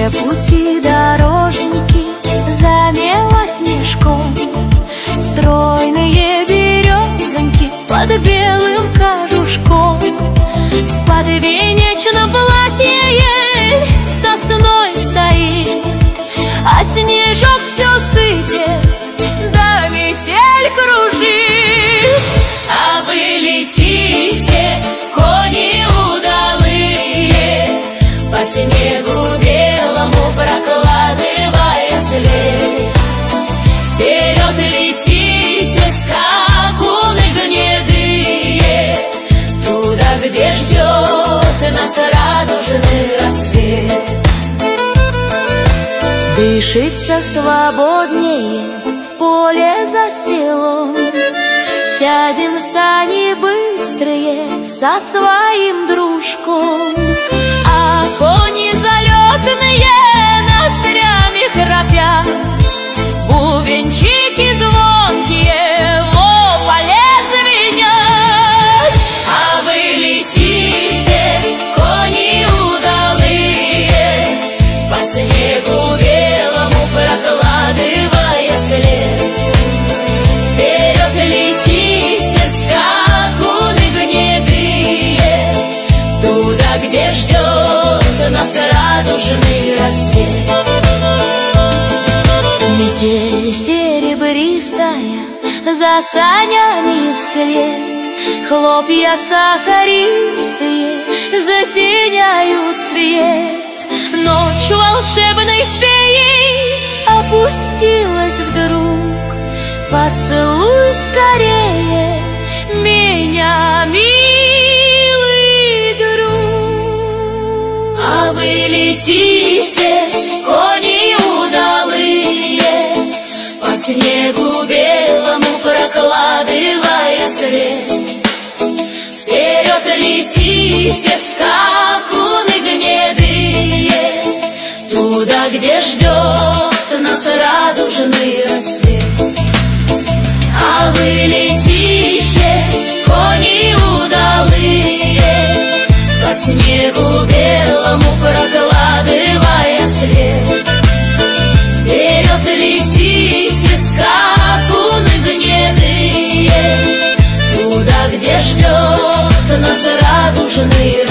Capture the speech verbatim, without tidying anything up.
Все пути дороженьки замело снежком, стройные березоньки под белым кожушком. В подвенечном платье ель сосной стоит, а снежок все сыпет, да метель кружит. А вы летите, кони удалые, по снегу белому прокладывая след. Вперед летите, скакуны гнедые, туда, где ждет нас радужный рассвет. Дышится свободнее в поле за селом, сядем в сани быстрые со своим дружком, а кони залетные ноздрями храпят, бубенчики звонкие в поле звенят. А вы летите, кони удалые, по снегу белому прокладывая след. Вперед летите, скакуны гнедые, туда, где ждет нас радужный рассвет. Метель серебристая за санями вслед, хлопья сахаристые затеняют свет. Ночь волшебной феей опустилась вдруг, поцелуй скорее меня, милый друг. А вы летите, кони удалые, по снегу белому прокладывая след. Вперед летите, скакуны гнедые, туда, где ждет нас радужный рассвет. А вы летите, кони удалые, по снегу белому прокладывая след. Вперед летите, скакуны гнедые, туда, где ждет нас радужный